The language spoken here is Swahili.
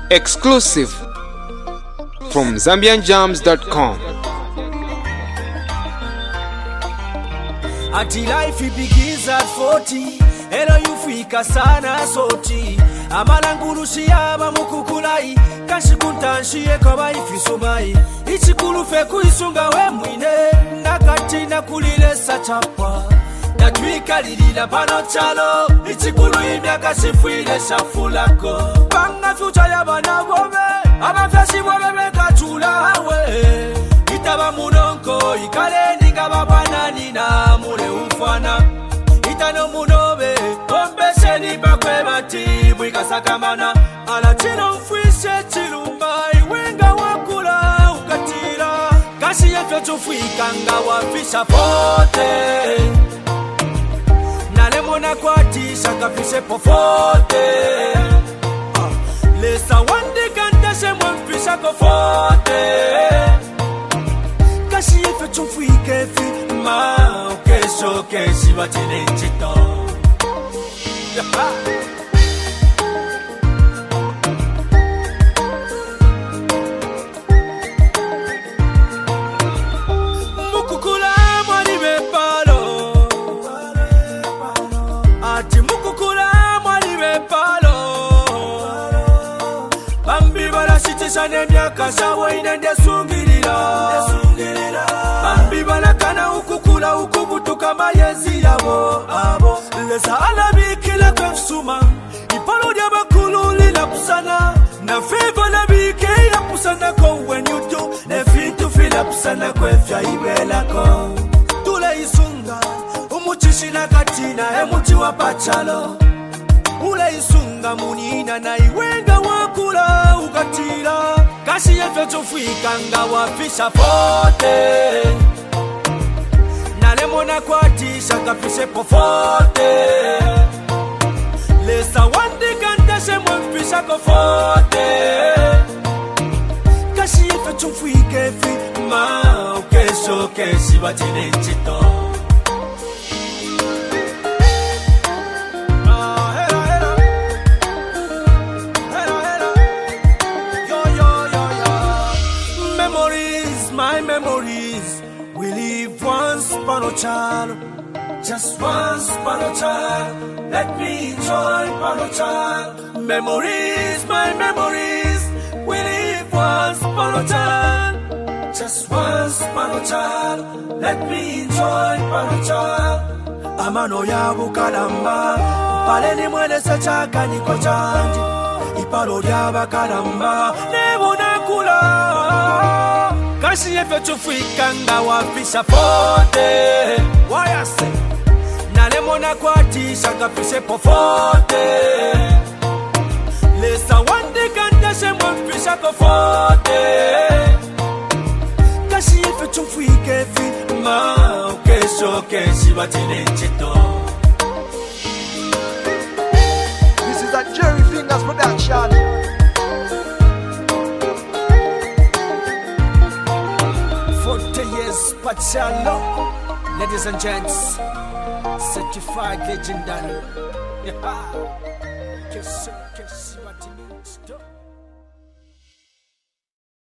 Exclusive from ZambianJams.com. Ati life begins at 40. Elo yufika sana soti. Amalangulushia bamukukulai. Kashikuntanshie kaba ifisumai. Ichikulufe kuisunga we mwine. Nakati na kulile sachapa. Natwika lilila pano chalo. Ichikulu imyaka shifuile shafulako. Panga future ya bana wome. Abafyashi wome mekachula hawe. Itaba munonko ikale ninga babanani na mule ufana. Itano munobe kombeshe ni bakwe bati mwikasakamana. Ala chino mfwishe chilumba iwenga wakula ukatira. Kashi yefe chufwika nga wafisha pote. Nalemona kwa tisha kafishe pofote. Lesa wandi kanteshe mwemfisha kofote. Kashi yefe chufwike fi ma kesho keshi batine chito. Mukukula mwani bepalo. Ati mukukula mwani bepalo. Bambi bala shitisha nemyaka shawo inende sungirira. Bambi bala kana ukukula ukubutuka mayezi yabo abo. Lesa alabikila kwefsuma. Ipalo dia bakulu lila pusana. Na favor la bike ya pusana ko when you do. Ne fitu fila pusana kwefya ibela ko. Tule isunga. Umuchishi na katina emuchi wapachalo. Ule isunga munina na iwenga wakula ukatira. Kashi yefe chufika nga wafisha pote. Nalemona kwa tisha kafishe pofote. Lesa wandi kanteshe mwemfisha kofote. Kashi yefe chufike fi ma kesho keshi batine chito. My memories, we live once upon a child, just once upon a child. Let me enjoy upon a child. Memories, my memories, we live once upon a child, just once upon a child. Let me enjoy upon a child. Amano ya bukalamba, pale ni mwele sechaka niko chanji. Ipalo ya bakalamba, nebo nakula. Kashi yefe chufika nga wafisha pote. Wayase nalemona kwa tisha kafishe pofote. Lesa wandi kanteshe mwemfisha kofote. Kashi yefe chufike fi ma kesho keshi batine chito. This is a Jerry Fingers production. Pachalo, ladies and gents, certified legendary. Yeah. Kiss.